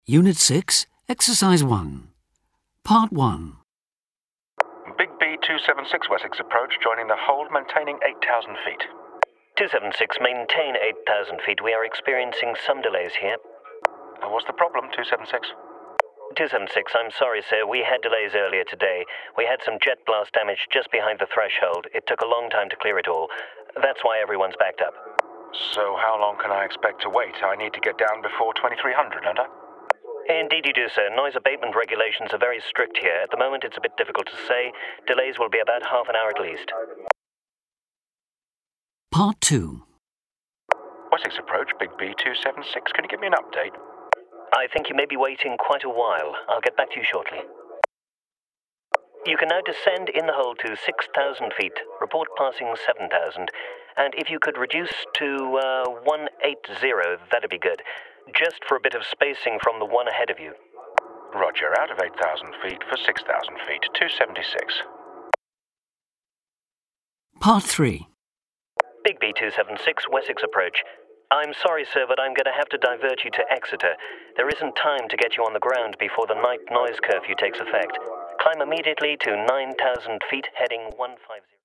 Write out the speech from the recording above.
Unit 6, Exercise 1. Part 1. Big B276 Wessex approach, joining the hold, maintaining 8,000 feet. 276, maintain 8,000 feet. We are experiencing some delays here. What's the problem, 276? 276, I'm sorry, sir. We had delays earlier today. We had some jet blast damage just behind the threshold. It took a long time to clear it all. That's why everyone's backed up. So how long can I expect to wait? I need to get down before 2300, don't I? Indeed you do, sir. Noise abatement regulations are very strict here. At the moment, it's a bit difficult to say. Delays will be about half an hour at least. Part 2. Wessex approach, Big B276. Can you give me an update? I think you may be waiting quite a while. I'll get back to you shortly. You can now descend in the hold to 6,000 feet. Report passing 7,000. And if you could reduce to 180, that'd be good. Just for a bit of spacing from the one ahead of you. Roger, out of 8,000 feet for 6,000 feet, 276. Part 3. Big B276, Wessex approach. I'm sorry, sir, but I'm going to have to divert you to Exeter. There isn't time to get you on the ground before the night noise curfew takes effect. Climb immediately to 9,000 feet, heading 150.